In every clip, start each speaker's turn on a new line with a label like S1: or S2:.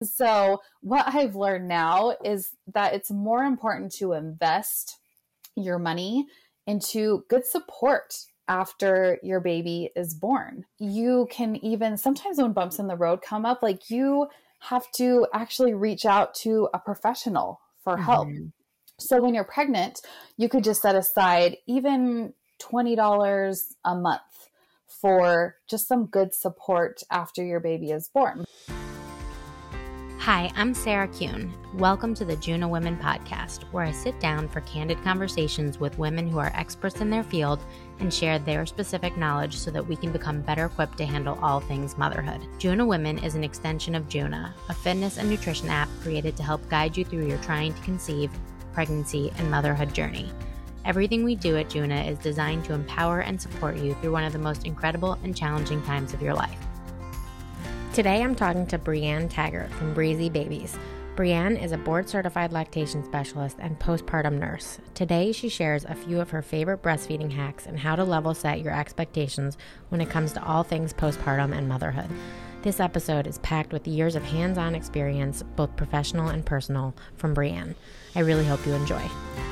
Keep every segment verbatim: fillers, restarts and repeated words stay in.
S1: So what I've learned now is that it's more important to invest your money into good support after your baby is born. You can even, sometimes when bumps in the road come up, like you have to actually reach out to a professional for help. Mm-hmm. So when you're pregnant, you could just set aside even twenty dollars a month for just some good support after your baby is born.
S2: Hi, I'm Sarah Kuhn. Welcome to the Juna Women Podcast, where I sit down for candid conversations with women who are experts in their field and share their specific knowledge so that we can become better equipped to handle all things motherhood. Juna Women is an extension of Juna, a fitness and nutrition app created to help guide you through your trying to conceive, pregnancy, and motherhood journey. Everything we do at Juna is designed to empower and support you through one of the most incredible and challenging times of your life. Today I'm talking to Brianne Taggart from Breezy Babies. Brianne is a board-certified lactation specialist and postpartum nurse. Today she shares a few of her favorite breastfeeding hacks and how to level set your expectations when it comes to all things postpartum and motherhood. This episode is packed with years of hands-on experience, both professional and personal, from Brianne. I really hope you enjoy.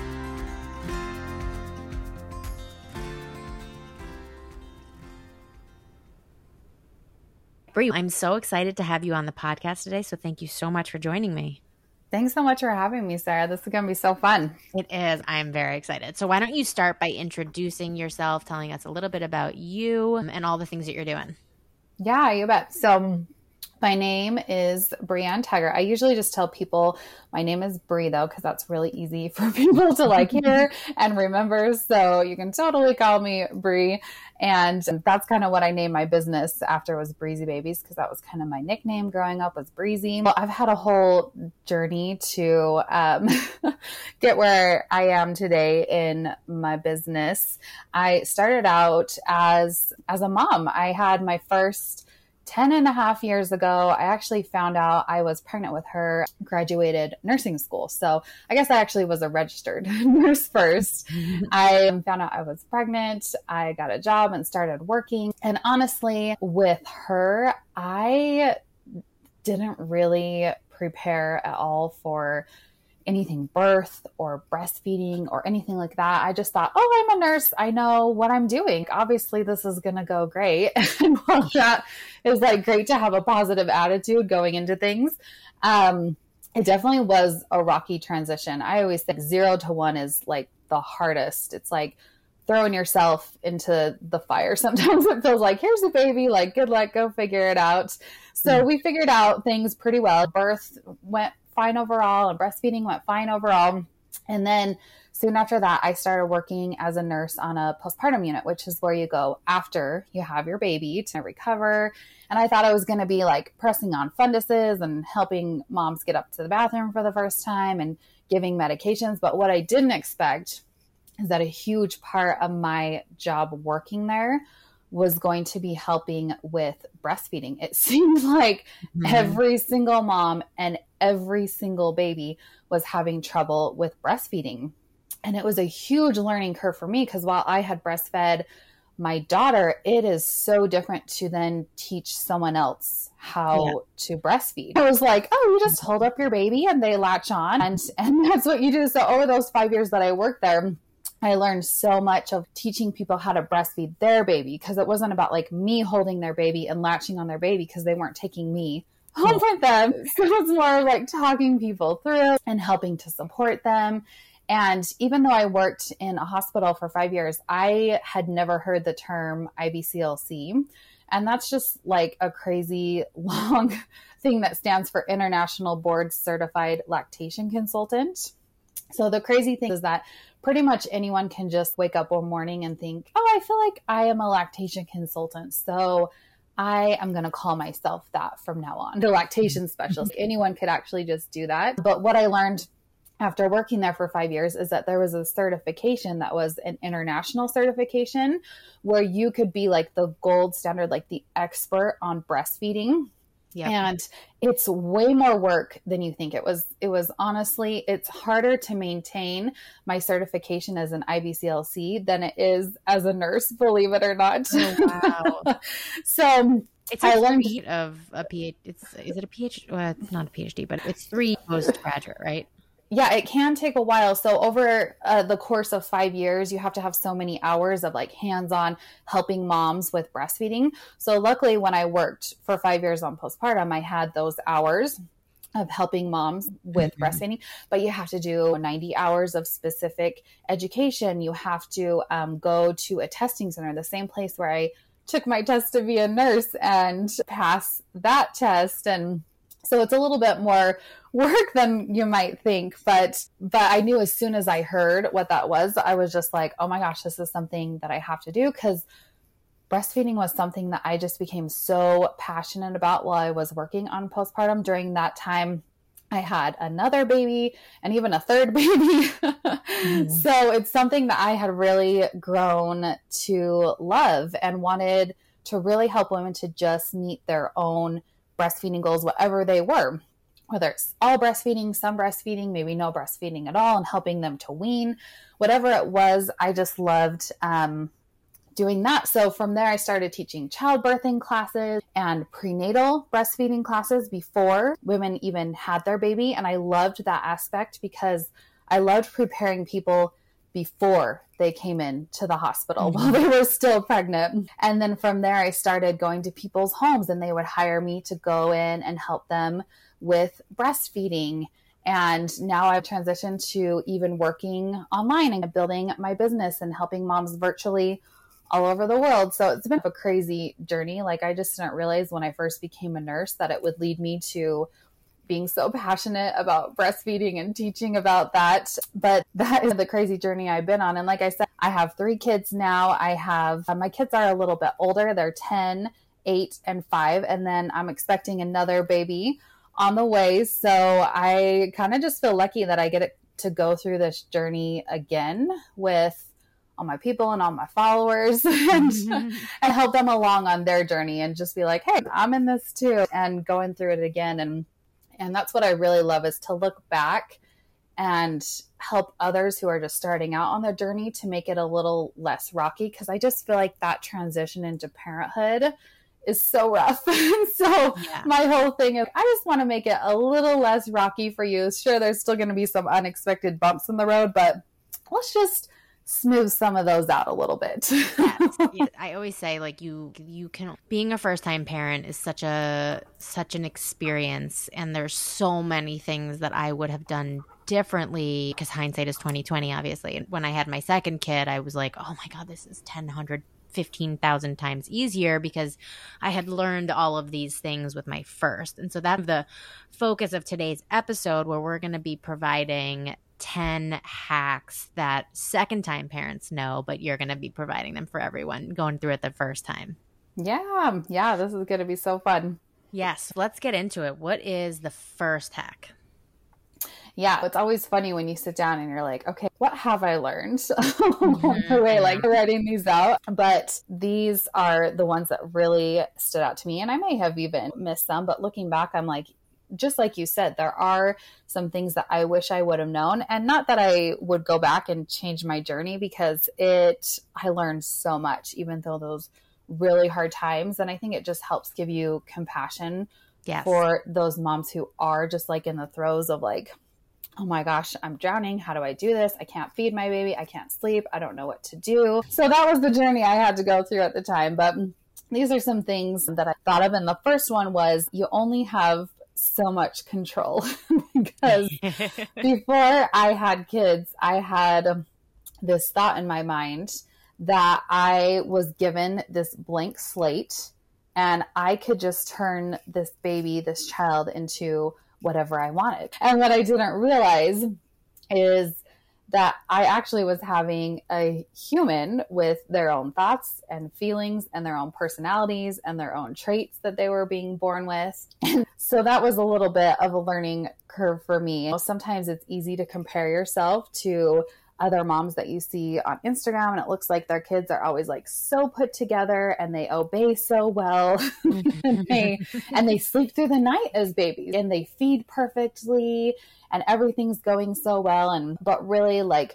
S2: Brie, I'm so excited to have you on the podcast today, so thank you so much for joining me.
S1: Thanks so much for having me, Sarah. This is going to be so fun.
S2: It is. I'm very excited. So why don't you start by introducing yourself, telling us a little bit about you and all the things that you're doing.
S1: Yeah, you bet. So my name is Brianne Taggart. I usually just tell people my name is Brie, though, because that's really easy for people to like hear and remember. So you can totally call me Brie. And that's kind of what I named my business after, was Breezy Babies, because that was kind of my nickname growing up, was Breezy. Well, I've had a whole journey to um, get where I am today in my business. I started out as as a mom. I had my first ten and a half years ago. I actually found out I was pregnant with her, graduated nursing school. So I guess I actually was a registered nurse first. I found out I was pregnant. I got a job and started working. And honestly, with her, I didn't really prepare at all for anything birth or breastfeeding or anything like that. I just thought, oh, I'm a nurse. I know what I'm doing. Obviously, this is going to go great. And while that is like great to have a positive attitude going into things, um, it definitely was a rocky transition. I always think zero to one is like the hardest. It's like throwing yourself into the fire. Sometimes it feels like, here's a baby, like, good luck, go figure it out. So mm. we figured out things pretty well. Birth went fine overall and breastfeeding went fine overall. And then soon after that, I started working as a nurse on a postpartum unit, which is where you go after you have your baby to recover. And I thought I was going to be like pressing on funduses and helping moms get up to the bathroom for the first time and giving medications. But what I didn't expect is that a huge part of my job working there was going to be helping with breastfeeding. It seemed like mm-hmm. every single mom and every single baby was having trouble with breastfeeding. And it was a huge learning curve for me, because while I had breastfed my daughter, it is so different to then teach someone else how yeah. to breastfeed. I was like, oh, you just hold up your baby and they latch on, and, and that's what you do. So over those five years that I worked there, I learned so much of teaching people how to breastfeed their baby, because it wasn't about like me holding their baby and latching on their baby, because they weren't taking me home with them. So it was more like talking people through and helping to support them. And even though I worked in a hospital for five years, I had never heard the term I B C L C. And that's just like a crazy long thing that stands for International Board Certified Lactation Consultant. So the crazy thing is that pretty much anyone can just wake up one morning and think, oh, I feel like I am a lactation consultant, so I am going to call myself that from now on, the lactation specialist. Anyone could actually just do that. But what I learned after working there for five years is that there was a certification that was an international certification where you could be like the gold standard, like the expert on breastfeeding. Yep. And it's way more work than you think. It was, it was honestly, it's harder to maintain my certification as an I B C L C than it is as a nurse, believe it or not.
S2: Oh, wow.
S1: So
S2: It's
S1: I
S2: a
S1: learned
S2: suite of a PhD. It's is it a PhD? Well, it's not a PhD, but it's three postgraduate, right?
S1: Yeah, it can take a while. So over uh, the course of five years, you have to have so many hours of like hands-on helping moms with breastfeeding. So luckily when I worked for five years on postpartum, I had those hours of helping moms with mm-hmm. breastfeeding, but you have to do ninety hours of specific education. You have to um, go to a testing center, the same place where I took my test to be a nurse and pass that test. And so it's a little bit more work than you might think, but but I knew as soon as I heard what that was, I was just like, oh my gosh, this is something that I have to do, because breastfeeding was something that I just became so passionate about while I was working on postpartum. During that time, I had another baby and even a third baby. mm. So it's something that I had really grown to love and wanted to really help women to just meet their own breastfeeding goals, whatever they were, whether it's all breastfeeding, some breastfeeding, maybe no breastfeeding at all, and helping them to wean, whatever it was. I just loved um, doing that. So from there, I started teaching childbirthing classes and prenatal breastfeeding classes before women even had their baby. And I loved that aspect because I loved preparing people before they came in to the hospital mm-hmm. while they were still pregnant. And then from there, I started going to people's homes and they would hire me to go in and help them with breastfeeding. And now I've transitioned to even working online and building my business and helping moms virtually all over the world. So it's been a crazy journey. Like I just didn't realize when I first became a nurse that it would lead me to being so passionate about breastfeeding and teaching about that. But that is the crazy journey I've been on. And like I said, I have three kids now. I have, uh, my kids are a little bit older. They're ten, eight, and five. And then I'm expecting another baby on the way. So I kind of just feel lucky that I get to go through this journey again with all my people and all my followers and, mm-hmm. and help them along on their journey and just be like, hey, I'm in this too, and going through it again. And And that's what I really love, is to look back and help others who are just starting out on their journey to make it a little less rocky. Because I just feel like that transition into parenthood is so rough. so yeah. my whole thing is I just want to make it a little less rocky for you. Sure, there's still going to be some unexpected bumps in the road, but let's just smooth some of those out a little bit.
S2: yes. Yeah, I always say, like, you you can, being a first time parent is such a such an experience, and there's so many things that I would have done differently, because hindsight is twenty twenty, obviously. When I had my second kid, I was like, oh my god, this is ten, one hundred, fifteen thousand times easier, because I had learned all of these things with my first. And so that's the focus of today's episode, where we're going to be providing ten hacks that second time parents know, but you're going to be providing them for everyone going through it the first time.
S1: Yeah. Yeah. This is going to be so fun.
S2: Yes. Let's get into it. What is the first hack?
S1: Yeah. It's always funny when you sit down and you're like, okay, what have I learned along the way, like writing these out? But these are the ones that really stood out to me. And I may have even missed some, but looking back, I'm like, just like you said, there are some things that I wish I would have known, and not that I would go back and change my journey, because it, I learned so much, even though those really hard times. And I think it just helps give you compassion yes. for those moms who are just like in the throes of like, oh my gosh, I'm drowning. How do I do this? I can't feed my baby. I can't sleep. I don't know what to do. So that was the journey I had to go through at the time. But these are some things that I thought of. And the first one was, you only have so much control. Because before I had kids, I had this thought in my mind that I was given this blank slate and I could just turn this baby, this child, into whatever I wanted. And what I didn't realize is that I actually was having a human with their own thoughts and feelings and their own personalities and their own traits that they were being born with. And so that was a little bit of a learning curve for me. Sometimes it's easy to compare yourself to other moms that you see on Instagram, and it looks like their kids are always like so put together and they obey so well and they and they sleep through the night as babies and they feed perfectly and everything's going so well. And but really, like,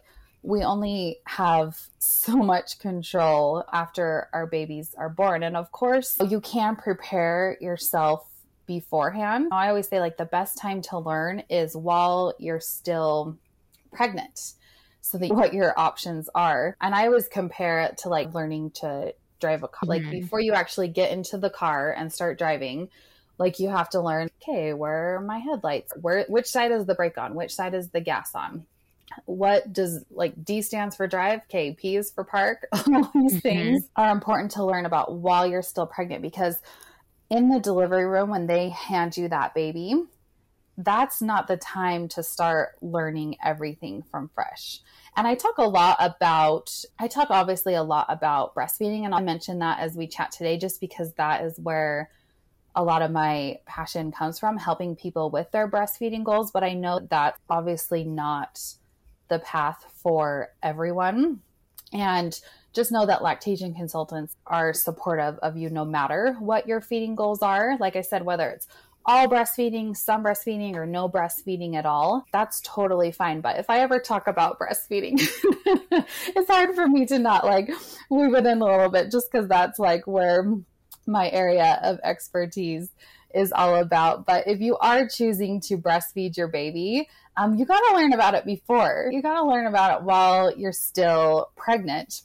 S1: we only have so much control after our babies are born. And of course, you can prepare yourself beforehand. I always say like the best time to learn is while you're still pregnant, so that what your options are. And I always compare it to like learning to drive a car.
S2: Mm-hmm.
S1: Like before you actually get into the car and start driving, like you have to learn, okay, where are my headlights? Where, which side is the brake on? Which side is the gas on? What does like D stands for drive? Okay, P is for park. All these mm-hmm. things are important to learn about while you're still pregnant, because in the delivery room, when they hand you that baby, that's not the time to start learning everything from fresh. And I talk a lot about, I talk obviously a lot about breastfeeding, and I'll mention that as we chat today, just because that is where a lot of my passion comes from, helping people with their breastfeeding goals. But I know that's obviously not the path for everyone. And just know that lactation consultants are supportive of you no matter what your feeding goals are. Like I said, whether it's all breastfeeding, some breastfeeding, or no breastfeeding at all, that's totally fine. But if I ever talk about breastfeeding, it's hard for me to not like weave it in a little bit, just because that's like where my area of expertise is all about. But if you are choosing to breastfeed your baby, um, you got to learn about it before. You got to learn about it while you're still pregnant,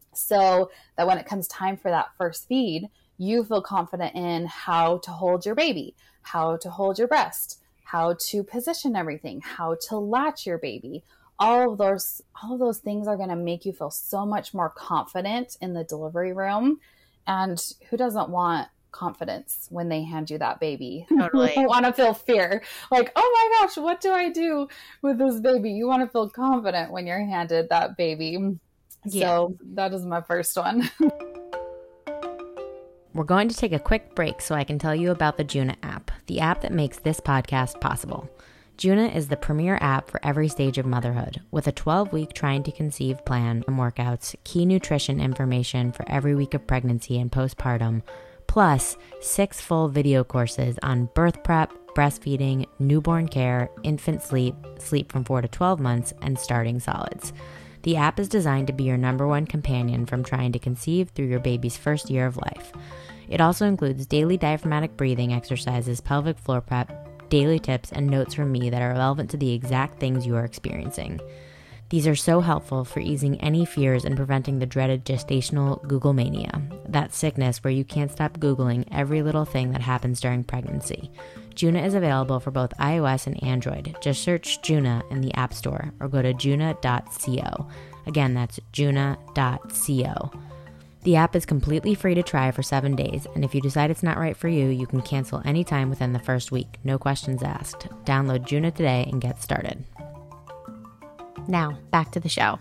S1: so that when it comes time for that first feed, you feel confident in how to hold your baby, how to hold your breast, how to position everything, how to latch your baby. All of those, all of those things are going to make you feel so much more confident in the delivery room. And who doesn't want confidence when they hand you that baby?
S2: Totally.
S1: You want to feel fear. Like, oh my gosh, what do I do with this baby? You want to feel confident when you're handed that baby. Yeah. So that is my first one.
S2: We're going to take a quick break so I can tell you about the Juna app, the app that makes this podcast possible. Juna is the premier app for every stage of motherhood, with a twelve-week trying to conceive plan and workouts, key nutrition information for every week of pregnancy and postpartum, plus six full video courses on birth prep, breastfeeding, newborn care, infant sleep, sleep from four to twelve months, and starting solids. The app is designed to be your number one companion from trying to conceive through your baby's first year of life. It also includes daily diaphragmatic breathing exercises, pelvic floor prep, daily tips, and notes from me that are relevant to the exact things you are experiencing. These are so helpful for easing any fears and preventing the dreaded gestational Google mania, that sickness where you can't stop Googling every little thing that happens during pregnancy. Juna is available for both iOS and Android. Just search Juna in the App Store or go to juna dot co. Again, that's juna dot co. The app is completely free to try for seven days, and if you decide it's not right for you, you can cancel anytime within the first week. No questions asked. Download Juna today and get started. Now, back to the show.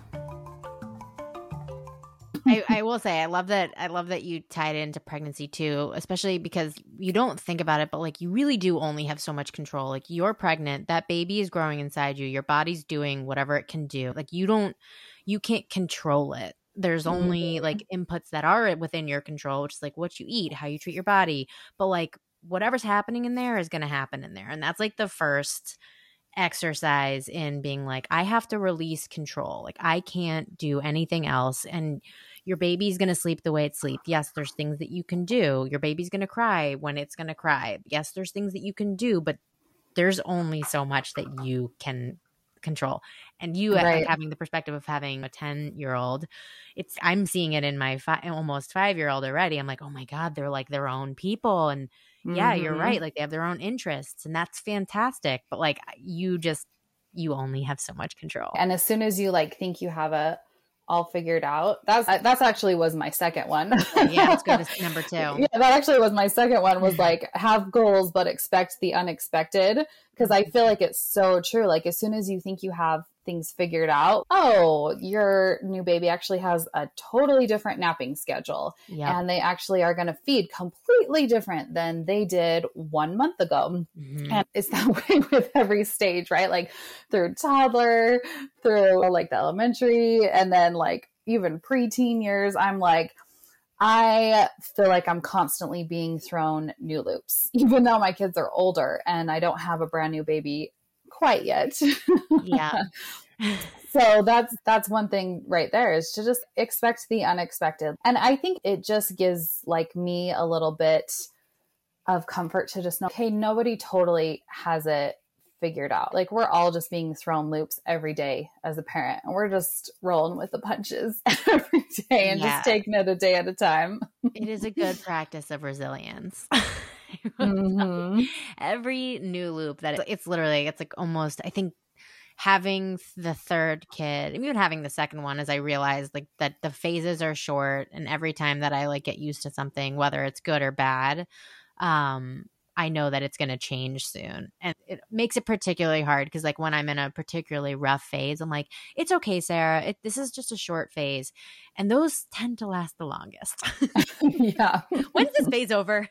S2: I, I will say, I love that. I love that you tied into pregnancy too, especially because you don't think about it, but like you really do only have so much control. Like you're pregnant, that baby is growing inside you. Your body's doing whatever it can do. Like you don't, you can't control it. There's only like inputs that are within your control, which is like what you eat, how you treat your body. But like whatever's happening in there is going to happen in there. And that's like the first exercise in being like, I have to release control. Like I can't do anything else. And your baby's going to sleep the way it sleeps. Yes, there's things that you can do. Your baby's going to cry when it's going to cry. Yes, there's things that you can do, but there's only so much that you can control. And you right. having the perspective of having a ten-year-old, it's I'm seeing it in my fi- almost five-year-old already. I'm like, oh my God, they're like their own people. And yeah, mm-hmm. you're right. Like they have their own interests and that's fantastic. But like you just, you only have so much control.
S1: And as soon as you like think you have it all figured out, that's, that's actually was my second one.
S2: Yeah, it's good. It's number two.
S1: Yeah, that actually was my second one was like have goals, but expect the unexpected. Cause I feel like it's so true. Like as soon as you think you have things figured out, oh, your new baby actually has a totally different napping schedule. Yep. And they actually are going to feed completely different than they did one month ago. Mm-hmm. And it's that way with every stage, right? Like through toddler, through like the elementary, and then like even preteen years, I'm like, I feel like I'm constantly being thrown new loops, even though my kids are older and I don't have a brand new baby quite yet.
S2: Yeah.
S1: So that's that's one thing right there, is to just expect the unexpected. And I think it just gives like me a little bit of comfort to just know, okay, nobody totally has it figured out. Like we're all just being thrown loops every day as a parent, and we're just rolling with the punches every day and
S2: Yeah.
S1: just taking it a day at a time.
S2: It is a good practice of resilience.
S1: Mm-hmm.
S2: Every new loop that it, it's literally, it's like almost, I think having the third kid, even having the second one, as I realized like that the phases are short, and every time that I like get used to something, whether it's good or bad, um, I know that it's going to change soon. And it makes it particularly hard because like when I'm in a particularly rough phase, I'm like, it's okay, Sarah. It, this is just a short phase. And those tend to last the longest.
S1: Yeah.
S2: When's this phase over?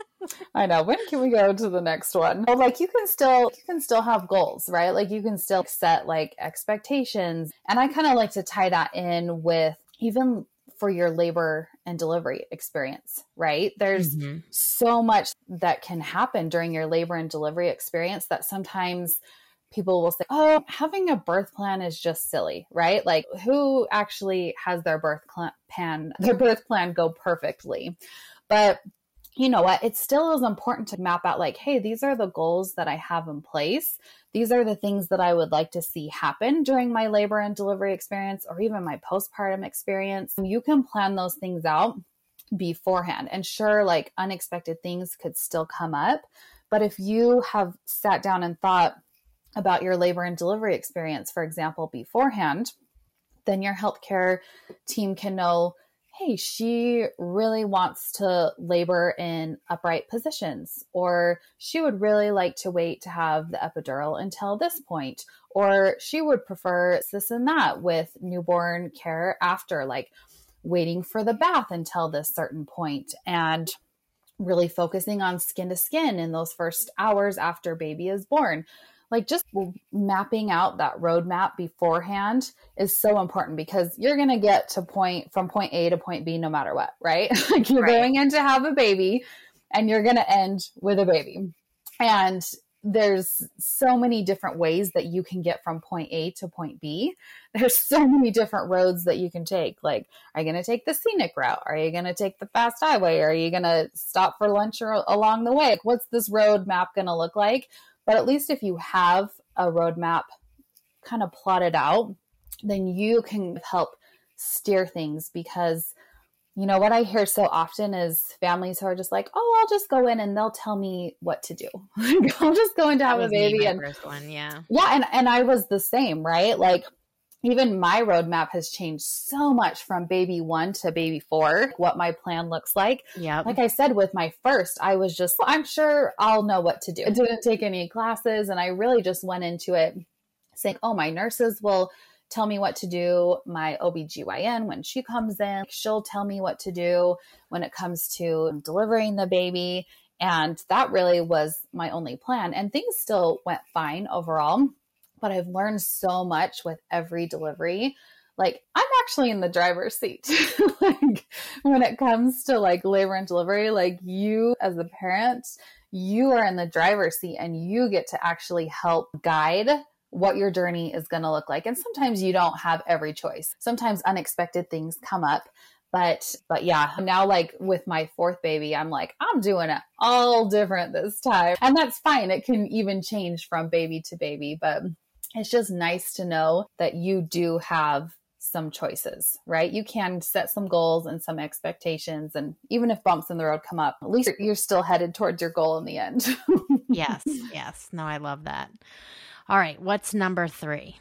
S1: I know. When can we go to the next one? Well, like you can still, you can still have goals, right? Like you can still set like expectations. And I kind of like to tie that in with even for your labor and delivery experience, right? There's mm-hmm. so much that can happen during your labor and delivery experience that sometimes people will say, oh, having a birth plan is just silly, right? Like who actually has their birth plan, their birth plan go perfectly? But you know what? It still is important to map out like, hey, these are the goals that I have in place. These are the things that I would like to see happen during my labor and delivery experience, or even my postpartum experience. You can plan those things out beforehand. And sure, like unexpected things could still come up. But if you have sat down and thought about your labor and delivery experience, for example, beforehand, then your healthcare team can know, hey, she really wants to labor in upright positions, or she would really like to wait to have the epidural until this point, or she would prefer this and that with newborn care after, like waiting for the bath until this certain point, and really focusing on skin to skin in those first hours after baby is born. Like just mapping out that roadmap beforehand is so important, because you're going to get to point from point A to point B no matter what, right? Like you're right. going in to have a baby and you're going to end with a baby. And there's so many different ways that you can get from point A to point B. There's so many different roads that you can take. Like, are you going to take the scenic route? Are you going to take the fast highway? Are you going to stop for lunch or along the way? Like, what's this roadmap going to look like? But at least if you have a roadmap kind of plotted out, then you can help steer things. Because, you know, what I hear so often is families who are just like, oh, I'll just go in and they'll tell me what to do. I'll just go in to have a baby.
S2: Me, my
S1: and
S2: first one, yeah.
S1: Yeah. And, and I was the same, right? Like even my roadmap has changed so much from baby one to baby four, what my plan looks like.
S2: Yeah.
S1: Like I said, with my first, I was just, well, I'm sure I'll know what to do. I didn't take any classes, and I really just went into it saying, oh, my nurses will tell me what to do. My O B G Y N, when she comes in, she'll tell me what to do when it comes to delivering the baby. And that really was my only plan. And things still went fine overall. But I've learned so much with every delivery. Like I'm actually in the driver's seat. Like when it comes to like labor and delivery, like you as a parent, you are in the driver's seat and you get to actually help guide what your journey is going to look like. And sometimes you don't have every choice. Sometimes unexpected things come up. But, but yeah, now like with my fourth baby, I'm like, I'm doing it all different this time. And that's fine. It can even change from baby to baby, but it's just nice to know that you do have some choices, right? You can set some goals and some expectations. And even if bumps in the road come up, at least you're still headed towards your goal in the end.
S2: Yes. Yes. No, I love that. All right. What's number three?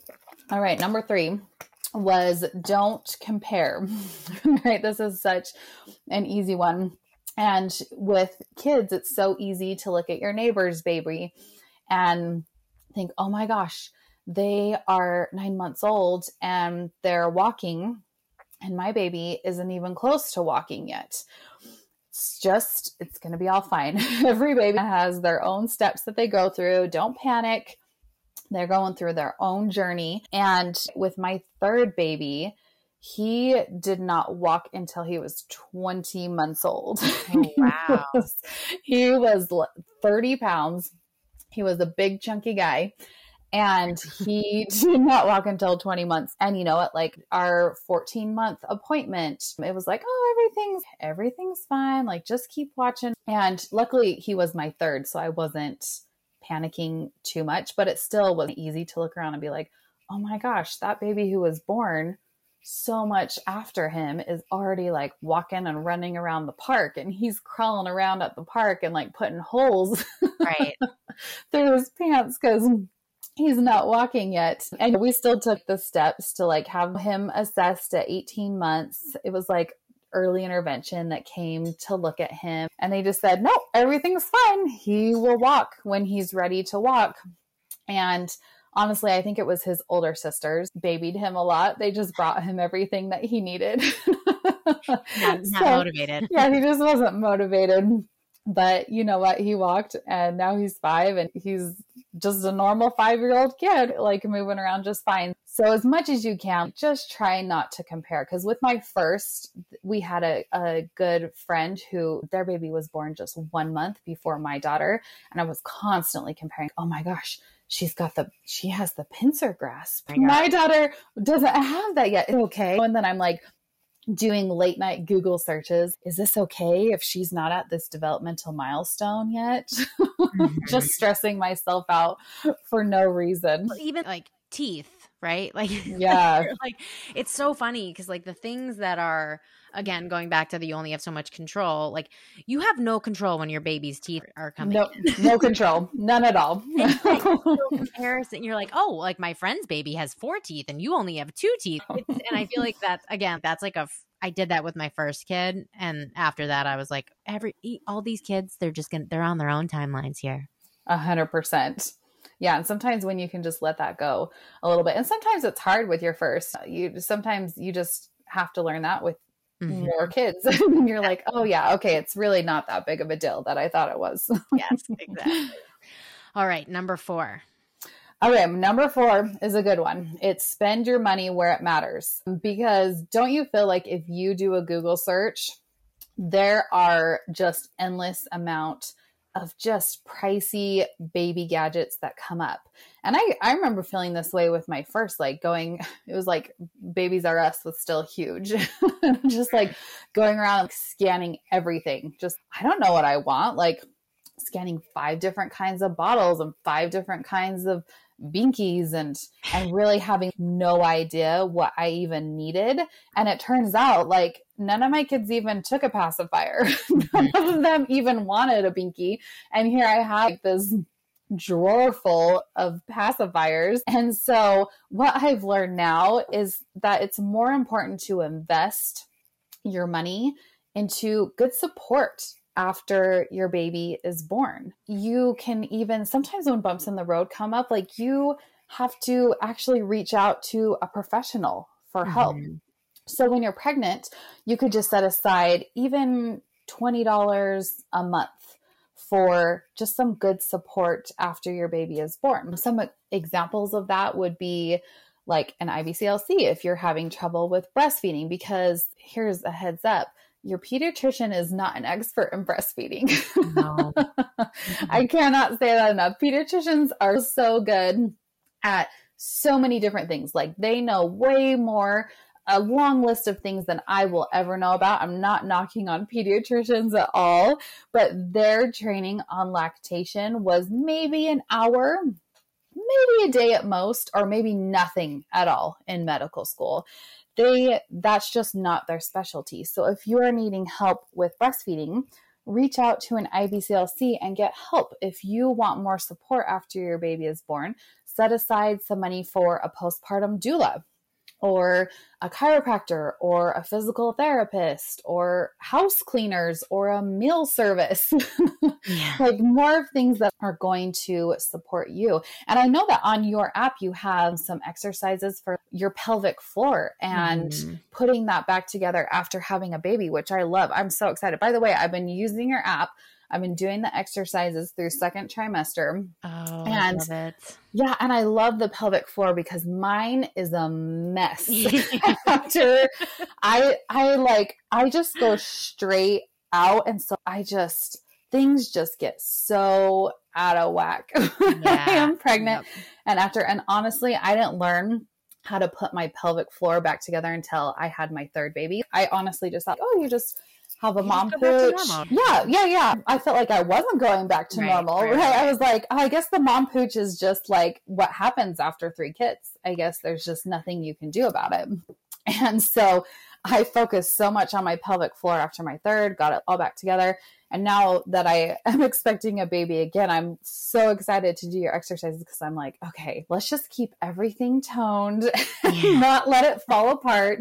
S1: All right. Number three was don't compare, right? This is such an easy one. And with kids, it's so easy to look at your neighbor's baby and think, oh my gosh, they are nine months old and they're walking and my baby isn't even close to walking yet. It's just, it's going to be all fine. Every baby has their own steps that they go through. Don't panic. They're going through their own journey. And with my third baby, he did not walk until he was twenty months old.
S2: Oh, wow.
S1: he, was, he was thirty pounds. He was a big chunky guy. And he did not walk until twenty months. And you know what? Like our fourteen month appointment, it was like, oh, everything's, everything's fine. Like just keep watching. And luckily he was my third. So I wasn't panicking too much, but it still wasn't easy to look around and be like, oh my gosh, that baby who was born so much after him is already like walking and running around the park, and he's crawling around at the park and like putting holes
S2: right
S1: through his pants because he's not walking yet. And we still took the steps to like have him assessed at eighteen months. It was like early intervention that came to look at him, and they just said, no, everything's fine. He will walk when he's ready to walk. And honestly, I think it was his older sisters babied him a lot. They just brought him everything that he needed.
S2: Not, not
S1: so,
S2: motivated.
S1: Yeah, he just wasn't motivated. But you know what? He walked, and now he's five, and he's just a normal five-year-old kid, like moving around just fine. So as much as you can, just try not to compare. Because with my first, we had a, a good friend who their baby was born just one month before my daughter. And I was constantly comparing, oh my gosh, she's got the, she has the pincer grasp. My, my daughter doesn't have that yet. Okay. And then I'm like doing late night Google searches. Is this okay if she's not at this developmental milestone yet? Mm-hmm. Just stressing myself out for no reason.
S2: Even like teeth, right? Like,
S1: yeah,
S2: like, like it's so funny because like the things that are, again, going back to the you only have so much control, like you have no control when your baby's teeth are coming
S1: no,
S2: in.
S1: No control. None at all.
S2: And, like, no comparison. You're like, oh, like my friend's baby has four teeth and you only have two teeth. It's, and I feel like that's, again, that's like a, I did that with my first kid. And after that, I was like, every, all these kids, they're just going to, they're on their own timelines here.
S1: A hundred percent. Yeah. And sometimes when you can just let that go a little bit, and sometimes it's hard with your first, you, sometimes you just have to learn that with mm-hmm. more kids. And you're like, oh yeah, okay. It's really not that big of a deal that I thought it was.
S2: Yes, exactly. All right. Number four.
S1: Okay. Number four is a good one. It's spend your money where it matters. Because don't you feel like if you do a Google search, there are just endless amount of just pricey baby gadgets that come up. And I, I remember feeling this way with my first, like going, it was like Babies R Us was still huge. Just like going around like, scanning everything. Just, I don't know what I want. Like scanning five different kinds of bottles and five different kinds of binkies and, and really having no idea what I even needed. And it turns out like none of my kids even took a pacifier. None of them even wanted a binky. And here I have like, this drawer full of pacifiers. And so what I've learned now is that it's more important to invest your money into good support after your baby is born. You can even, sometimes when bumps in the road come up, like you have to actually reach out to a professional for help. Mm-hmm. So when you're pregnant, you could just set aside even twenty dollars a month for just some good support after your baby is born. Some examples of that would be like an I B C L C if you're having trouble with breastfeeding, because here's a heads up. Your pediatrician is not an expert in breastfeeding. No. I cannot say that enough. Pediatricians are so good at so many different things. Like they know way more, a long list of things than I will ever know about. I'm not knocking on pediatricians at all, but their training on lactation was maybe an hour, maybe a day at most, or maybe nothing at all in medical school. They, that's just not their specialty. So if you are needing help with breastfeeding, reach out to an I B C L C and get help. If you want more support after your baby is born, set aside some money for a postpartum doula or a chiropractor or a physical therapist or house cleaners or a meal service, yeah. Like more things that are going to support you. And I know that on your app, you have some exercises for your pelvic floor and mm-hmm. putting that back together after having a baby, which I love. I'm so excited. By the way, I've been using your app. I've been doing the exercises through second trimester.
S2: Oh,
S1: and
S2: I love it.
S1: Yeah. And I love the pelvic floor because mine is a mess. After I, I like, I just go straight out. And so I just, things just get so out of whack. Yeah. I am pregnant. Yep. And after, and honestly, I didn't learn how to put my pelvic floor back together until I had my third baby. I honestly just thought, oh, you just have a
S2: You
S1: mom
S2: just go back to
S1: pooch.
S2: normal.
S1: Yeah, yeah, yeah. I felt like I wasn't going back to
S2: Right,
S1: normal.
S2: right,
S1: Right,
S2: right.
S1: I was like, oh, I guess the mom pooch is just like what happens after three kids. I guess there's just nothing you can do about it. And so I focused so much on my pelvic floor after my third, got it all back together. And now that I am expecting a baby again, I'm so excited to do your exercises because I'm like, okay, let's just keep everything toned and
S2: Yeah.
S1: not let it fall apart.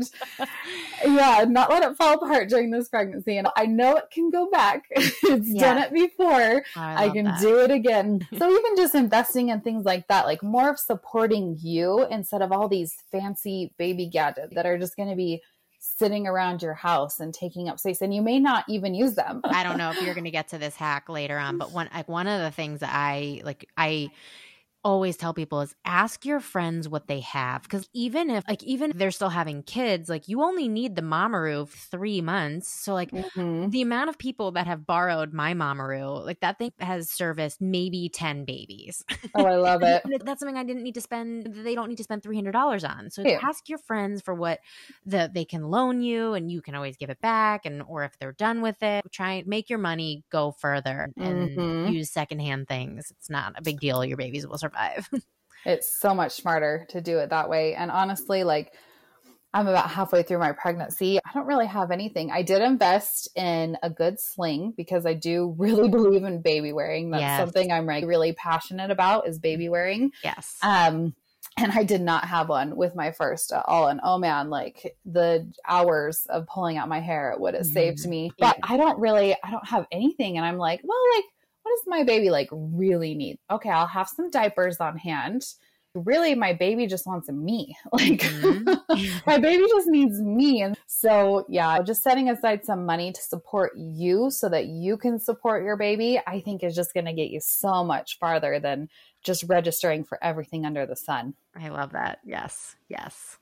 S1: Yeah, not let it fall apart during this pregnancy. And I know it can go back. It's
S2: Yeah.
S1: done it before.
S2: I,
S1: I can
S2: that.
S1: do it again. So even just investing in things like that, like more of supporting you instead of all these fancy baby gadgets that are just going to be sitting around your house and taking up space, and you may not even use them.
S2: I don't know if you're going to get to this hack later on, but one like one of the things that I like I always tell people is ask your friends what they have, because even if like even if they're still having kids, like you only need the Mamaroo three months. So like
S1: Mm-hmm.
S2: the amount of people that have borrowed my Mamaroo, like that thing has serviced maybe ten babies.
S1: Oh, I love it.
S2: And that's something I didn't need to spend. They don't need to spend three hundred dollars on. So
S1: Yeah.
S2: ask your friends for what the, they can loan you, and you can always give it back. And or if they're done with it, try and make your money go further and
S1: Mhm.
S2: use secondhand things. It's not a big deal. Your babies will survive.
S1: It's so much smarter to do it that way. And honestly, like I'm about halfway through my pregnancy. I don't really have anything. I did invest in a good sling because I do really believe in baby wearing. That's
S2: Yes.
S1: something I'm like really passionate about is baby wearing.
S2: Yes.
S1: Um, and I did not have one with my first at all. And oh man, like the hours of pulling out my hair, it would have
S2: Mhm.
S1: saved me. But I don't really, I don't have anything. And I'm like, well, like, what does my baby like really need? Okay, I'll have some diapers on hand. Really, my baby just wants me. Like
S2: Mhm.
S1: my baby just needs me. And so, yeah, just setting aside some money to support you so that you can support your baby, I think is just going to get you so much farther than just registering for everything under the sun.
S2: I love that. Yes. Yes.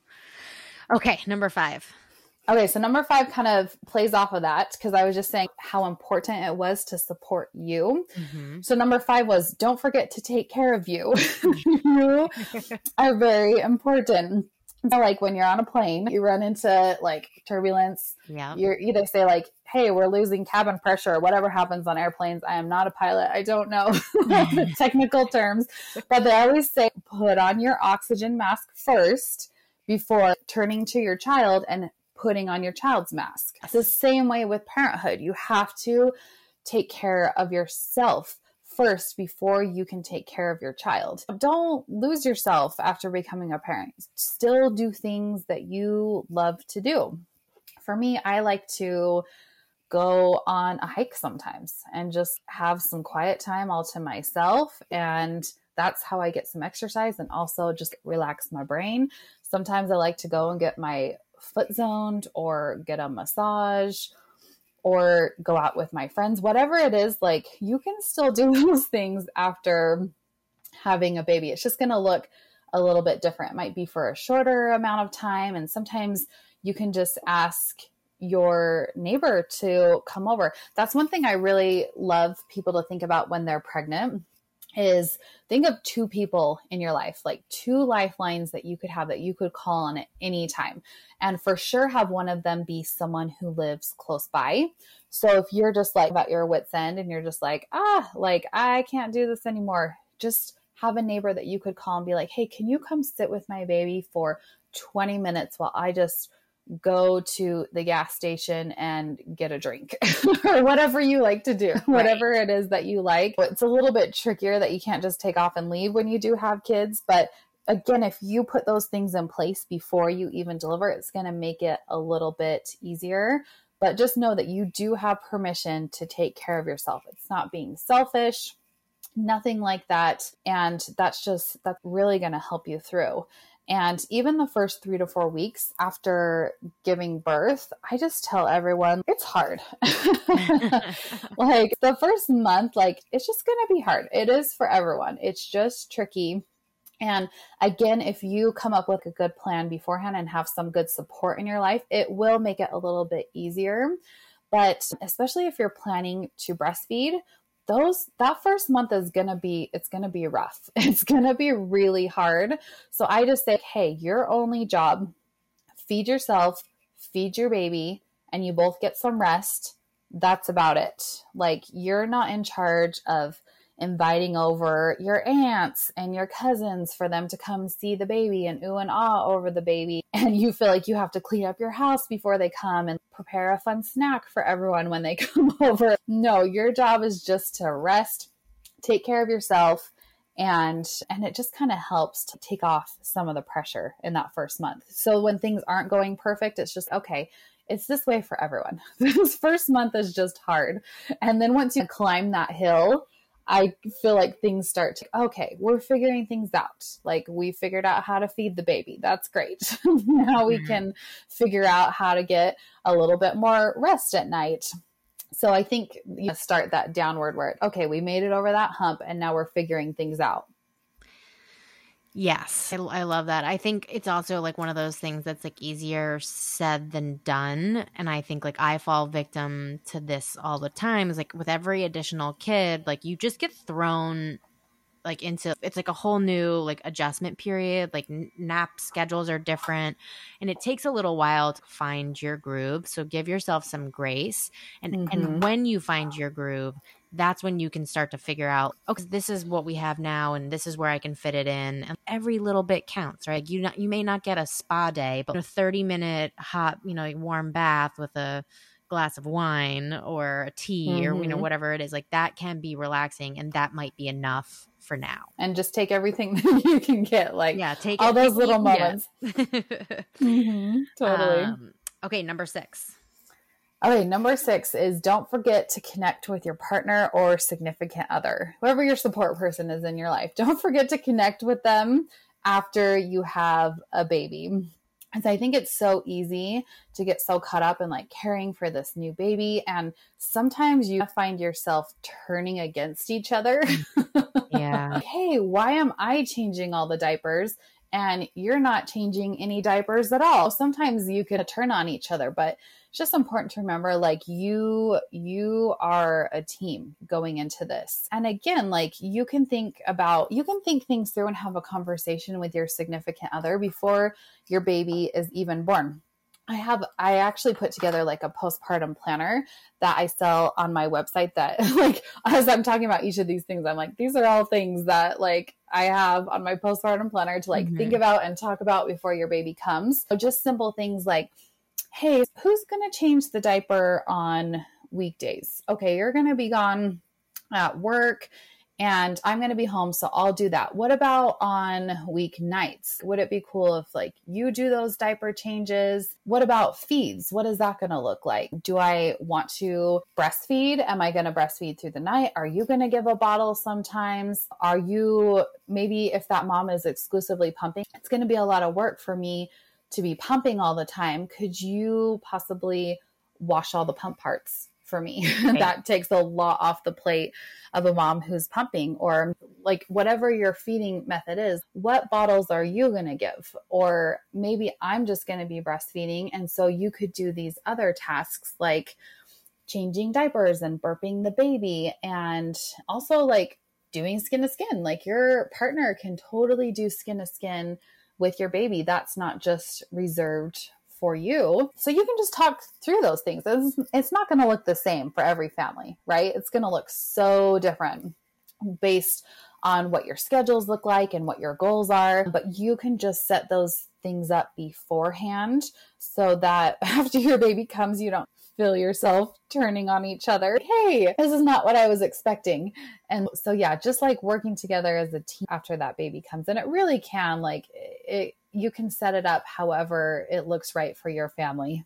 S2: Okay. Number five.
S1: Okay, so number five kind of plays off of that because I was just saying how important it was to support you.
S2: Mm-hmm.
S1: So number five was don't forget to take care of you. You are very important. So like when you're on a plane, you run into like turbulence.
S2: Yeah.
S1: You're either say like, hey, we're losing cabin pressure or whatever happens on airplanes. I am not a pilot. I don't know the technical terms, but they always say put on your oxygen mask first before turning to your child and putting on your child's mask. It's the same way with parenthood. You have to take care of yourself first before you can take care of your child. Don't lose yourself after becoming a parent. Still do things that you love to do. For me, I like to go on a hike sometimes and just have some quiet time all to myself. And that's how I get some exercise and also just relax my brain. Sometimes I like to go and get my foot zoned or get a massage or go out with my friends, whatever it is, like you can still do those things after having a baby. It's just going to look a little bit different. It might be for a shorter amount of time. And sometimes you can just ask your neighbor to come over. That's one thing I really love people to think about when they're pregnant is think of two people in your life, like two lifelines that you could have that you could call on at any time. And for sure have one of them be someone who lives close by. So if you're just like at your wit's end and you're just like, ah, like I can't do this anymore, just have a neighbor that you could call and be like, hey, can you come sit with my baby for twenty minutes while I just go to the gas station and get a drink or whatever you like to do, whatever it is that you like. It's a little bit trickier that you can't just take off and leave when you do have kids. But again, if you put those things in place before you even deliver, it's going to make it a little bit easier. But just know that you do have permission to take care of yourself. It's not being selfish, nothing like that. And that's just, that's really going to help you through. And even the first three to four weeks after giving birth, I just tell everyone it's hard. Like the first month, like it's just going to be hard. It is for everyone. It's just tricky. And again, if you come up with a good plan beforehand and have some good support in your life, it will make it a little bit easier. But especially if you're planning to breastfeed, those, that first month is going to be, it's going to be rough. It's going to be really hard. So I just say, hey, your only job, feed yourself, feed your baby, and you both get some rest. That's about it. Like, you're not in charge of inviting over your aunts and your cousins for them to come see the baby and ooh and ah over the baby. And you feel like you have to clean up your house before they come and prepare a fun snack for everyone when they come over. No, your job is just to rest, take care of yourself. And, and it just kind of helps to take off some of the pressure in that first month. So when things aren't going perfect, it's just, okay, it's this way for everyone. This first month is just hard. And then once you climb that hill, I feel like things start to, okay, we're figuring things out. Like, we figured out how to feed the baby. That's great. Now we can figure out how to get a little bit more rest at night. So I think you start that downward where, okay, we made it over that hump and now we're figuring things out.
S2: Yes, I, I love that. I think it's also like one of those things that's like easier said than done. And I think like I fall victim to this all the time. Is like with every additional kid, like you just get thrown like into, it's like a whole new like adjustment period. Like n- nap schedules are different and it takes a little while to find your groove. So give yourself some grace. And, mm-hmm. and when you find your groove, that's when you can start to figure out, okay, this is what we have now and this is where I can fit it in. And every little bit counts, right? You not, you may not get a spa day, but a thirty minute hot, you know, warm bath with a glass of wine or a tea mm-hmm. or, you know, whatever it is, like that can be relaxing and that might be enough for now.
S1: And just take everything that you can get, like
S2: yeah, take
S1: all
S2: it,
S1: those little moments. mm-hmm. Totally.
S2: Um, okay, number six.
S1: Okay, number six is don't forget to connect with your partner or significant other, whoever your support person is in your life. Don't forget to connect with them after you have a baby. And I think it's so easy to get so caught up in like caring for this new baby. And sometimes you find yourself turning against each other.
S2: Yeah.
S1: Hey, why am I changing all the diapers? And you're not changing any diapers at all. Sometimes you can turn on each other, but it's just important to remember, like you, you are a team going into this. And again, like you can think about, you can think things through and have a conversation with your significant other before your baby is even born. I have, I actually put together like a postpartum planner that I sell on my website that like, as I'm talking about each of these things, I'm like, these are all things that like I have on my postpartum planner to like mm-hmm. think about and talk about before your baby comes. So just simple things like, hey, who's going to change the diaper on weekdays? Okay, you're going to be gone at work and I'm going to be home, so I'll do that. What about on weeknights? Would it be cool if like you do those diaper changes? What about feeds? What is that going to look like? Do I want to breastfeed? Am I going to breastfeed through the night? Are you going to give a bottle sometimes? Are you, maybe if that mom is exclusively pumping, it's going to be a lot of work for me to be pumping all the time. Could you possibly wash all the pump parts for me? Right. That takes a lot off the plate of a mom who's pumping, or like whatever your feeding method is, what bottles are you going to give? Or maybe I'm just going to be breastfeeding. And so you could do these other tasks like changing diapers and burping the baby, and also like doing skin to skin. Like your partner can totally do skin to skin with your baby. That's not just reserved for you. So you can just talk through those things. It's, it's not going to look the same for every family, right? It's going to look so different based on what your schedules look like and what your goals are. But you can just set those things up beforehand so that after your baby comes, you don't feel yourself turning on each other. Hey, this is not what I was expecting. And so, yeah, just like working together as a team after that baby comes in, it really can like it, you can set it up however it looks right for your family.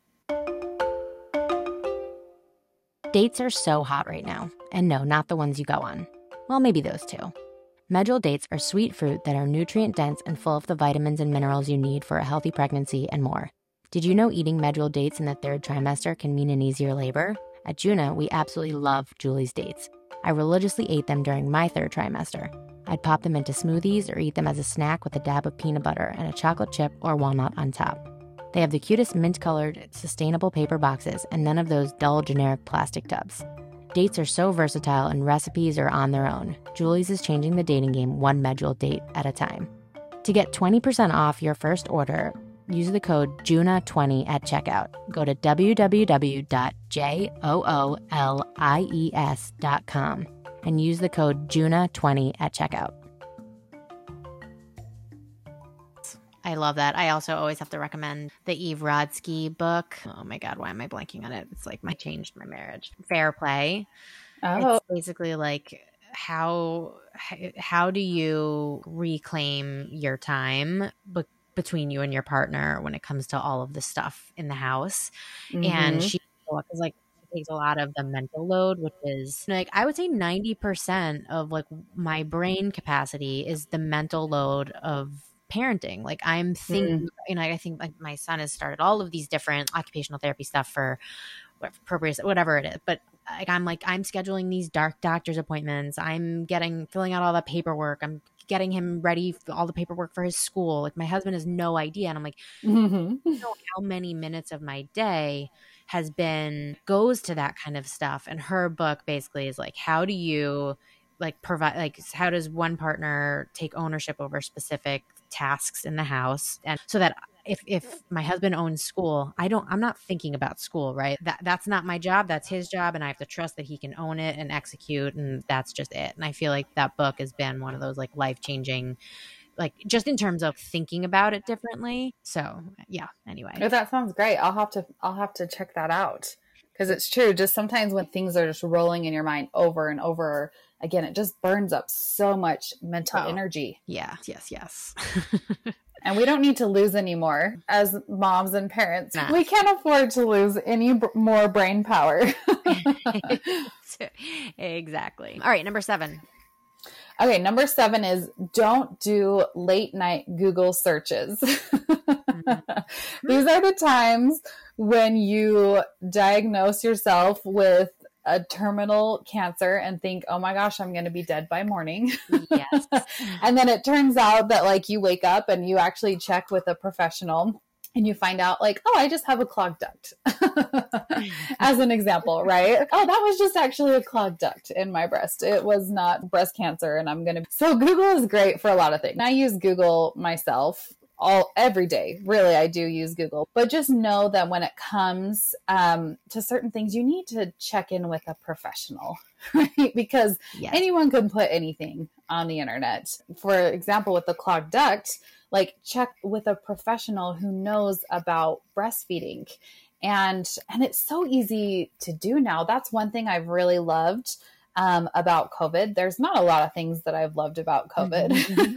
S2: Dates are so hot right now. And no, not the ones you go on. Well, maybe those two. Medjool dates are sweet fruit that are nutrient dense and full of the vitamins and minerals you need for a healthy pregnancy and more. Did you know eating Medjool dates in the third trimester can mean an easier labor? At Juna, we absolutely love Julie's dates. I religiously ate them during my third trimester. I'd pop them into smoothies or eat them as a snack with a dab of peanut butter and a chocolate chip or walnut on top. They have the cutest mint-colored, sustainable paper boxes and none of those dull, generic plastic tubs. Dates are so versatile and recipes are on their own. Julie's is changing the dating game one medjool date at a time. To get twenty percent off your first order, use the code J U N A twenty at checkout. Go to w w w dot joolies dot com and use the code J U N A twenty at checkout. I love that. I also always have to recommend the Eve Rodsky book. Oh my God, why am I blanking on it? It's like my changed my marriage. Fair Play.
S1: Oh.
S2: It's basically like how how do you reclaim your time be- between you and your partner when it comes to all of the stuff in the house. Mm-hmm. And she is like takes a lot of the mental load, which is like I would say ninety percent of like my brain capacity is the mental load of parenting. Like I'm thinking, mm. you know, I think like my son has started all of these different occupational therapy stuff for appropriate, whatever it is. But like I'm like I'm scheduling these dark doctor's appointments. I'm getting filling out all the paperwork. I'm getting him ready for all the paperwork for his school. Like my husband has no idea, and I'm like, mm-hmm. I don't know how many minutes of my day has been goes to that kind of stuff. And her book basically is like, how do you like provide like how does one partner take ownership over specific tasks in the house, and so that if if my husband owns school, I don't I'm not thinking about school, right? That that's not my job, that's his job, and I have to trust that he can own it and execute, and that's just it. And I feel like that book has been one of those like life-changing, like just in terms of thinking about it differently. So yeah, anyway.
S1: Oh, that sounds great. I'll have to I'll have to check that out, because it's true. Just sometimes when things are just rolling in your mind over and over again, it just burns up so much mental oh, energy.
S2: Yeah. Yes. Yes.
S1: And we don't need to lose any more as moms and parents.
S2: Nah.
S1: We can't afford to lose any b- more brain power.
S2: Exactly. All right. Number seven.
S1: Okay. Number seven is don't do late night Google searches. Mm-hmm. These are the times when you diagnose yourself with a terminal cancer and think, oh my gosh, I'm going to be dead by morning.
S2: Yes.
S1: And then it turns out that like you wake up and you actually check with a professional and you find out like, oh, I just have a clogged duct as an example, right? Oh, that was just actually a clogged duct in my breast. It was not breast cancer. And I'm going to, so Google is great for a lot of things. I use Google myself all every day. Really, I do use Google, but just know that when it comes um, to certain things, you need to check in with a professional, right? Because yes. anyone can put anything on the internet. For example, with the clogged duct, like check with a professional who knows about breastfeeding. And, and it's so easy to do now. That's one thing I've really loved Um, about COVID. There's not a lot of things that I've loved about COVID,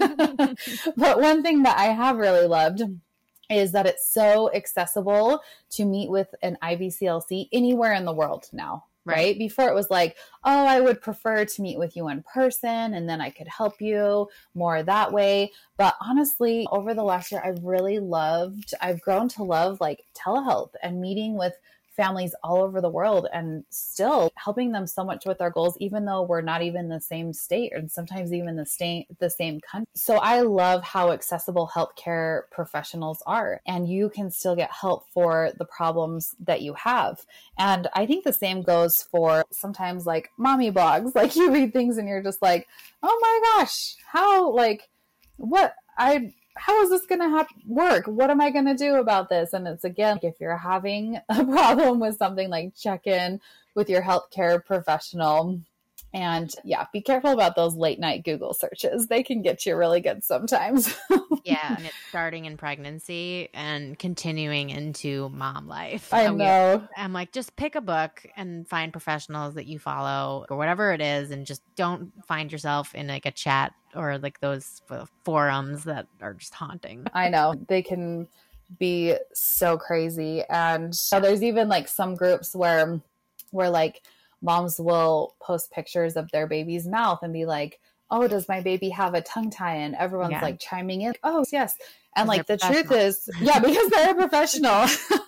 S1: mm-hmm. but one thing that I have really loved is that it's so accessible to meet with an I B C L C anywhere in the world now, right? right? Before it was like, oh, I would prefer to meet with you in person and then I could help you more that way. But honestly, over the last year, I've really loved, I've grown to love like telehealth and meeting with families all over the world and still helping them so much with their goals, even though we're not even in the same state and sometimes even the state, the same country. So I love how accessible healthcare professionals are, and you can still get help for the problems that you have. And I think the same goes for sometimes like mommy blogs, like you read things and you're just like, oh my gosh, how like, what I, how is this going to have work? What am I going to do about this? And it's again, if you're having a problem with something, like check in with your healthcare professional. And yeah, be careful about those late night Google searches. They can get you really good sometimes.
S2: Yeah. And it's starting in pregnancy and continuing into mom life.
S1: I know.
S2: I'm like, just pick a book and find professionals that you follow or whatever it is. And just don't find yourself in like a chat or like those forums that are just haunting.
S1: I know. They can be so crazy. And so there's even like some groups where, where like, moms will post pictures of their baby's mouth and be like, oh, does my baby have a tongue tie? And everyone's yeah. like chiming in. Oh, yes. And like the truth is, yeah, because they're a professional.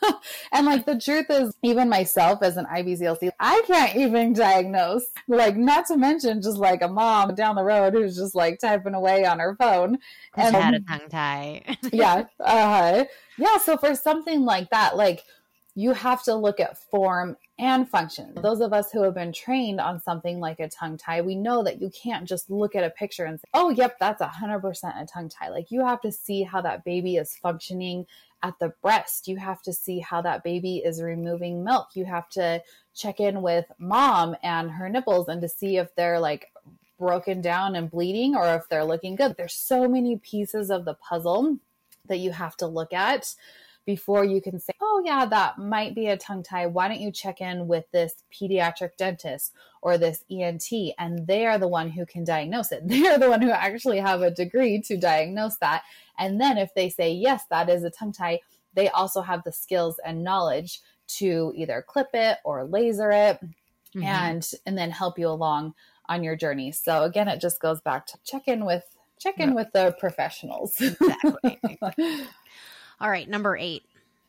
S1: And like the truth is, even myself as an I B C L C, I can't even diagnose, like not to mention just like a mom down the road who's just like typing away on her phone.
S2: And had a tongue tie.
S1: yeah. Uh, yeah. So for something like that, like, you have to look at form and function. Those of us who have been trained on something like a tongue tie, we know that you can't just look at a picture and say, oh, yep, that's one hundred percent a tongue tie. Like you have to see how that baby is functioning at the breast. You have to see how that baby is removing milk. You have to check in with mom and her nipples and to see if they're like broken down and bleeding or if they're looking good. There's so many pieces of the puzzle that you have to look at before you can say, oh yeah, that might be a tongue tie. Why don't you check in with this pediatric dentist or this E N T? And they are the one who can diagnose it. They are the one who actually have a degree to diagnose that. And then if they say, yes, that is a tongue tie, they also have the skills and knowledge to either clip it or laser it mm-hmm. and, and then help you along on your journey. So again, it just goes back to check in with, check in yep. with the professionals.
S2: Exactly. All right. Number eight.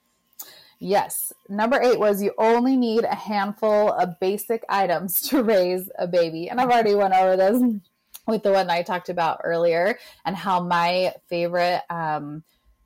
S1: Yes. Number eight was you only need a handful of basic items to raise a baby. And I've already went over this with the one I talked about earlier and how my favorite um,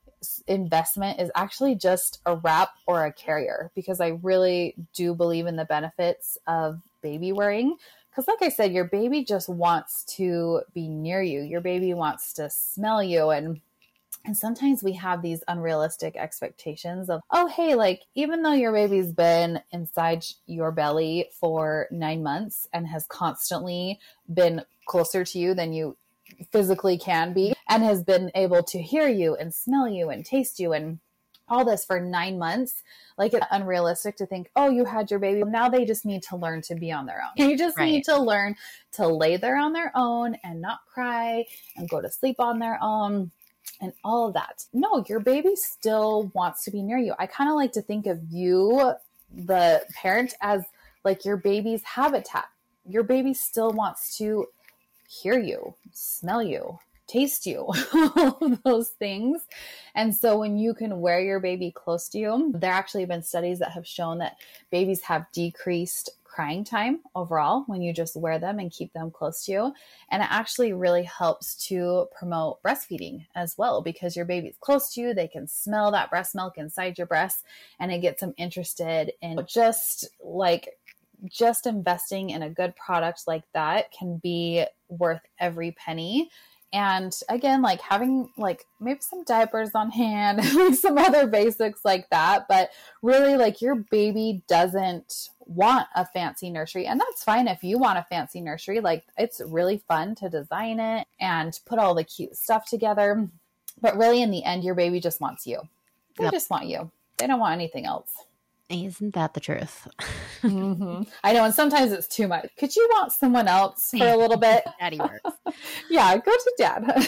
S1: investment is actually just a wrap or a carrier, because I really do believe in the benefits of baby wearing. Because like I said, your baby just wants to be near you. Your baby wants to smell you. And And sometimes we have these unrealistic expectations of, oh, hey, like, even though your baby's been inside your belly for nine months and has constantly been closer to you than you physically can be and has been able to hear you and smell you and taste you and all this for nine months, like it's unrealistic to think, oh, you had your baby. Now they just need to learn to be on their own. You just right. need to learn to lay there on their own and not cry and go to sleep on their own. And all of that. No, your baby still wants to be near you. I kind of like to think of you, the parent, as like your baby's habitat. Your baby still wants to hear you, smell you, taste you, all of those things. And so when you can wear your baby close to you, there actually have been studies that have shown that babies have decreased crying time overall when you just wear them and keep them close to you. And it actually really helps to promote breastfeeding as well, because your baby's close to you, they can smell that breast milk inside your breast, and it gets them interested in just like just investing in a good product like that can be worth every penny. And again, like having like maybe some diapers on hand, like some other basics like that. But really, like your baby doesn't want a fancy nursery. And that's fine if you want a fancy nursery. Like it's really fun to design it and put all the cute stuff together. But really, in the end, your baby just wants you. They yep. just want you. They don't want anything else.
S2: Isn't that the truth?
S1: mm-hmm. I know. And sometimes it's too much. Could you want someone else for a little bit?
S2: Daddy works.
S1: Yeah, go to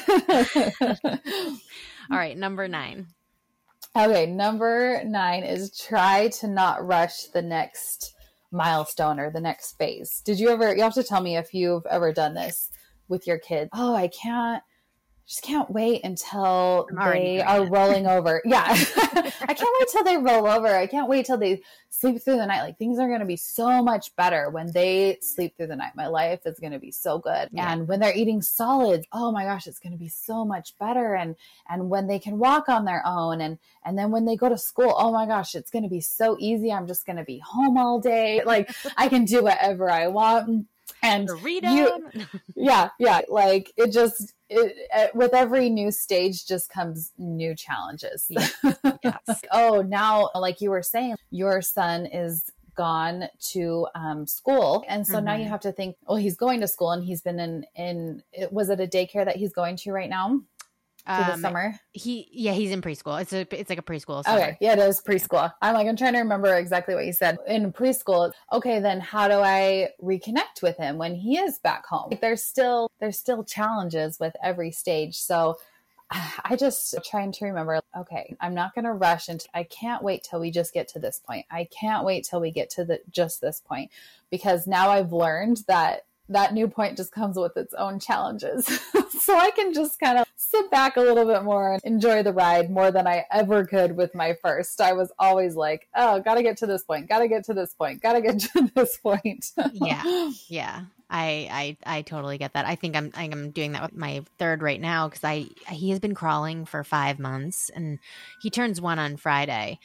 S1: dad.
S2: All right. Number nine.
S1: Okay. Number nine is try to not rush the next milestone or the next phase. Did you ever, you have to tell me if you've ever done this with your kids. Oh, I can't. Just can't wait until they are it. rolling over. Yeah. I can't wait till they roll over. I can't wait till they sleep through the night. Like things are going to be so much better when they sleep through the night. My life is going to be so good. Yeah. And when they're eating solids, oh my gosh, it's going to be so much better. And, and when they can walk on their own and, and then when they go to school, oh my gosh, it's going to be so easy. I'm just going to be home all day. Like I can do whatever I want. And you, yeah, yeah. Like it just, it, it, with every new stage just comes new challenges. Yes. Yes. Oh, now, like you were saying, your son is gone to um, school. And so mm-hmm. now you have to think, oh, he's going to school and he's been in, in, was it a daycare that he's going to right now? For the um, summer?
S2: He, yeah, he's in preschool. It's a, it's like a preschool. Summer.
S1: Okay. Yeah, it is preschool. I'm like, I'm trying to remember exactly what you said. In preschool, okay, then how do I reconnect with him when he is back home? Like, there's still, there's still challenges with every stage. So I just trying to remember, okay, I'm not going to rush into, I can't wait till we just get to this point. I can't wait till we get to the, just this point, because now I've learned that that new point just comes with its own challenges. So I can just kind of sit back a little bit more and enjoy the ride more than I ever could with my first. I was always like, oh, got to get to this point, got to get to this point, got to get to this point.
S2: Yeah. Yeah. I, I, I totally get that. I think I'm, I'm doing that with my third right now, because I, he has been crawling for five months and he turns one on Friday.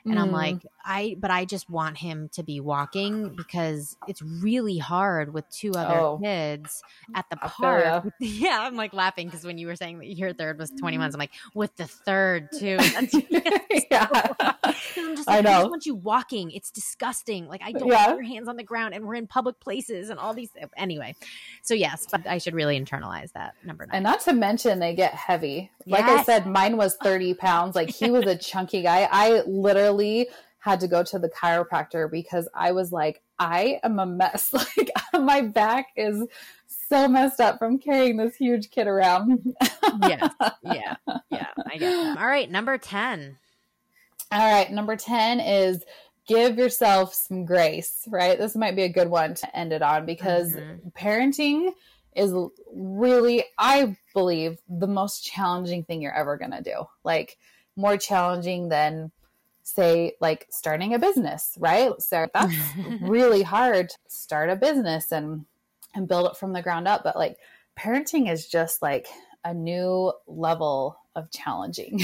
S2: And
S1: Mm.
S2: I'm like, I, but I just want him to be walking because it's really hard with two other
S1: Oh.
S2: kids at the
S1: I feel
S2: park.
S1: ya.
S2: Yeah. I'm like laughing because when you were saying that your third was twenty months, I'm like, with the third too. That's,
S1: Yeah.
S2: I'm just
S1: I
S2: like, I, just
S1: know.
S2: want you walking. It's disgusting. Like I don't
S1: Yeah.
S2: want your hands on the ground and we're in public places and all these. Anyway. So yes, but I should really internalize that number nine.
S1: And not to mention they get heavy. Like I
S2: Yes.
S1: said, mine was thirty pounds. Like he was a chunky guy. I literally had to go to the chiropractor because I was like, I am a mess. Like my back is so messed up from carrying this huge kid around.
S2: Yes. Yeah. Yeah. I get that. All right. Number ten.
S1: All right. Number ten is give yourself some grace, right? This might be a good one to end it on because
S2: Mm-hmm.
S1: parenting is really, I believe, the most challenging thing you're ever going to do. Like more challenging than, say, like starting a business, right? So that's really hard to start a business and, and build it from the ground up. But like parenting is just like a new level of challenging.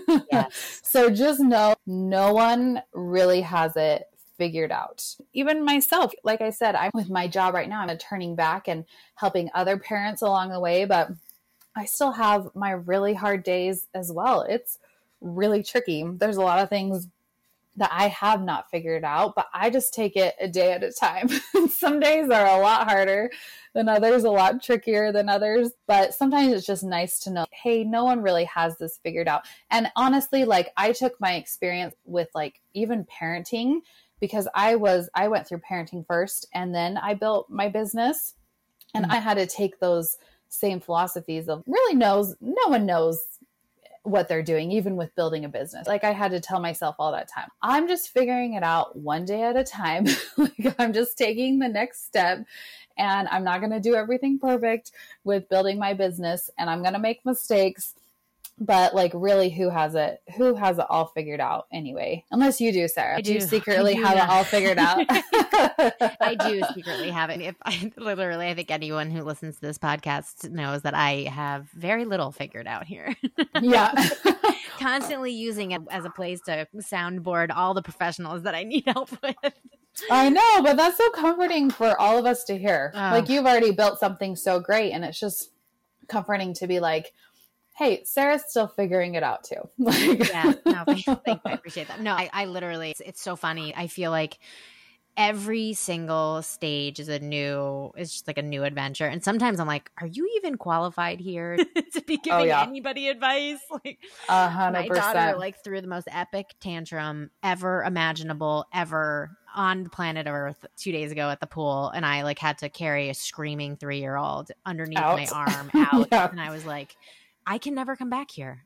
S2: Yes.
S1: So just know no one really has it figured out. Even myself, like I said, I'm with my job right now. I'm turning back and helping other parents along the way, but I still have my really hard days as well. It's really tricky. There's a lot of things that I have not figured out, but I just take it a day at a time. Some days are a lot harder than others, a lot trickier than others, but sometimes it's just nice to know, hey, no one really has this figured out. And honestly, like I took my experience with like even parenting because I was, I went through parenting first and then I built my business and mm-hmm. I had to take those same philosophies of really knows, no one knows what they're doing, even with building a business. Like I had to tell myself all that time, I'm just figuring it out one day at a time. Like I'm just taking the next step and I'm not going to do everything perfect with building my business and I'm going to make mistakes. But like really who has it, who has it all figured out anyway? Unless you do, Sarah.
S2: I
S1: do
S2: do.
S1: you secretly
S2: do
S1: have
S2: not.
S1: it all figured out?
S2: I do secretly have it. If I literally, I think anyone who listens to this podcast knows that I have very little figured out here.
S1: Yeah.
S2: Constantly using it as a place to soundboard all the professionals that I need help with.
S1: I know, but that's so comforting for all of us to hear.
S2: Oh.
S1: Like you've already built something so great and it's just comforting to be like, hey, Sarah's still figuring it out too. Like,
S2: yeah, no, thank, thank you. I appreciate that. No, I, I literally, it's, it's so funny. I feel like every single stage is a new, it's just like a new adventure. And sometimes I'm like, are you even qualified here to be giving
S1: oh, yeah.
S2: anybody advice? Like
S1: A hundred
S2: my daughter
S1: percent.
S2: like threw the most epic tantrum ever imaginable, ever on the planet Earth two days ago at the pool. And I like had to carry a screaming three-year-old underneath
S1: Out.
S2: my arm out.
S1: Yeah.
S2: And I was like, I can never come back here.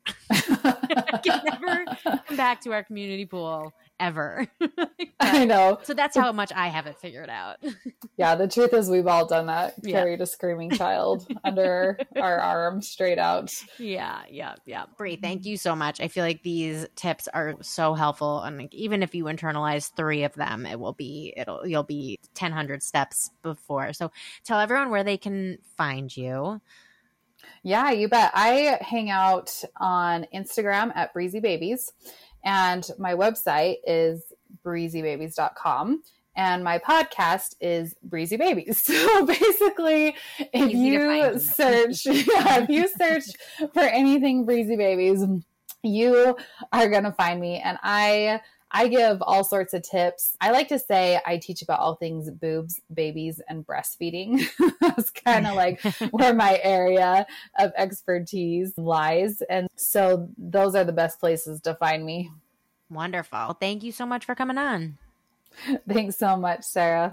S2: I can never come back to our community pool ever.
S1: I know.
S2: So that's how much I have it figured out.
S1: Yeah, the truth is we've all done that.
S2: Yeah.
S1: Carried a screaming child under our arm straight out.
S2: Yeah, yeah, yeah. Bree, thank you so much. I feel like these tips are so helpful. And like, even if you internalize three of them, it will be, it'll, you'll be ten hundred steps before. So tell everyone where they can find you.
S1: Yeah, you bet. I hang out on Instagram at Breezy Babies, and my website is breezy babies dot com, and my podcast is Breezy Babies. So basically, if
S2: Easy to
S1: you
S2: find.
S1: search, yeah, if you search for anything Breezy Babies, you are going to find me. And I I give all sorts of tips. I like to say I teach about all things boobs, babies, and breastfeeding. That's kind of like where my area of expertise lies. And so those are the best places to find me.
S2: Wonderful. Thank you so much for coming on.
S1: Thanks so much, Sarah.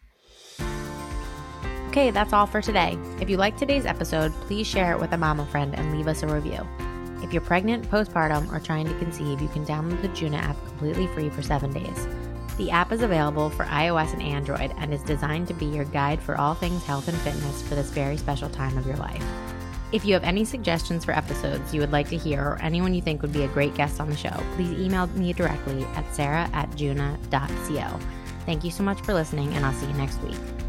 S2: Okay, that's all for today. If you liked today's episode, please share it with a mama friend and leave us a review. If you're pregnant, postpartum, or trying to conceive, you can download the Juna app completely free for seven days. The app is available for iOS and Android and is designed to be your guide for all things health and fitness for this very special time of your life. If you have any suggestions for episodes you would like to hear or anyone you think would be a great guest on the show, please email me directly at sarah at juna dot co. Thank you so much for listening, and I'll see you next week.